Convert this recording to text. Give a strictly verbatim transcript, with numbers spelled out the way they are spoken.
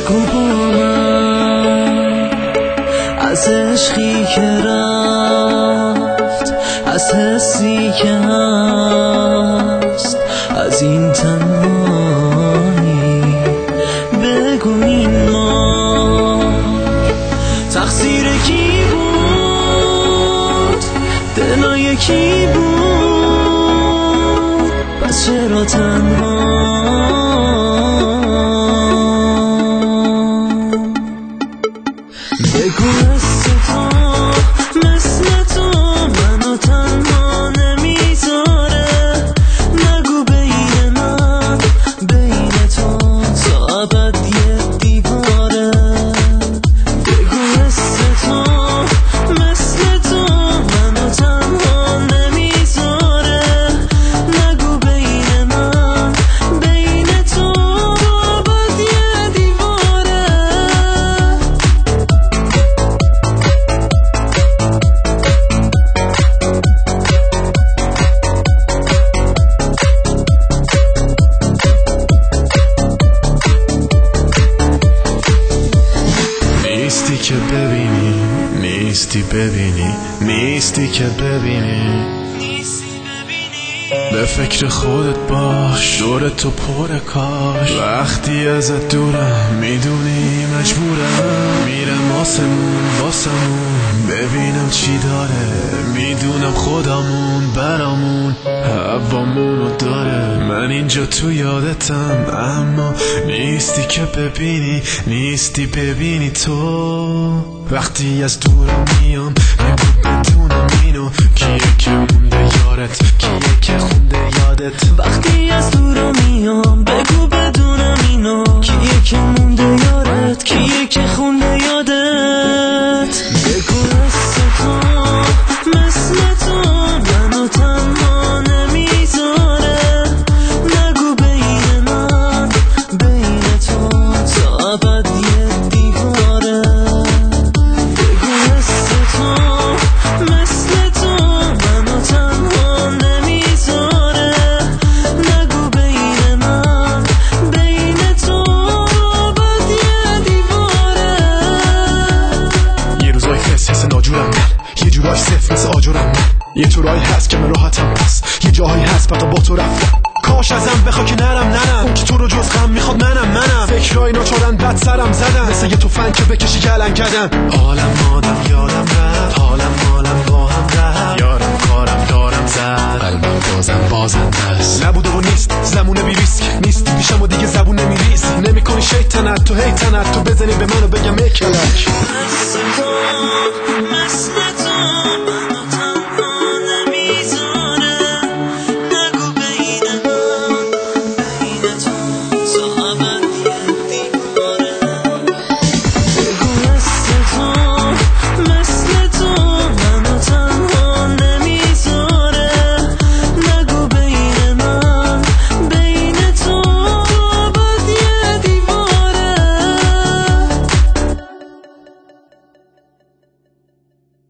بگو با من از عشقی که رفت، از حسی که هست، از این تنهایی. بگو این ما تقصیر کی بود؟ دلای کی بود؟ پس چرا تنها؟ بگو مثل تو مثل تو منو تنها نمیذاره. نگو بین من بین تو تا ابد یه دیواره. بگو مثل تو مثل تو منو تنها نمیذاره. نگو بین من بین تو تا ابد یه دیواره. نیستی که ببینی، نیستی ببینی، نیستی که ببینی. به فکر خودت باش، دور تو پر کاش. وقتی ازت دورم میدونی مجبورم. میرم آسمون واسمون ببینم چی داره. میدونم خودمون برامون هوامونو داره. من اینجا تو یادتم اما نیستی که ببینی، نیستی ببینی تو. وقتی از دورم میام نگو بدونم اینو کیه که مونده یارت، کیه که خونده یادت. وقتی از دورم میام بگو بدونم اینو کیه که مونده یارت، کیه که خونده یادت. بگو مثل تو مثل تو منو تنها نمیذاره. نگو بین من بین تو تا ابد یه دیواره. بگو مثل تو مثل تو منو تنها نمیذاره. نگو بین من بین تو ابد یه دیواره. یه روزای فس حس ناجورم من، یه جورای صف مثل آجورم من. یه طورایی هست که من راحتم بس، یه جاهایی هست فقط با تو رفتم. کاش ازم بخوا که نرم نرم، اون که تو رو جز غم میخواد منم منم. فکرهای ناچارن بد سرم زدن، مثل یه توفنگ که بکشی گلن کردم. حالم مادم یادم رفت، حالم مالم با هم رفت. یارم کارم دارم زد، قلبم بازم بازم هست. نبوده و نیست زمونه بی ریسک، نیست پیشم و دیگه زبون نمیریز. نمیکنی شیطنت تو هیتنت، تو بزنی به منو بگم یک کلک.